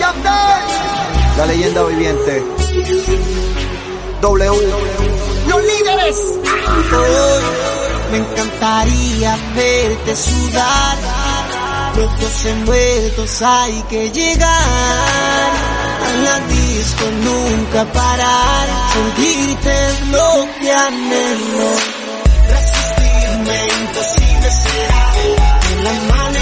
La leyenda viviente. W. Los líderes. Hoy me encantaría verte sudar. Los dos envueltos hay que llegar a la disco, nunca parar. Sentirte es lo que anhelo. Resistirme imposible será. En la mano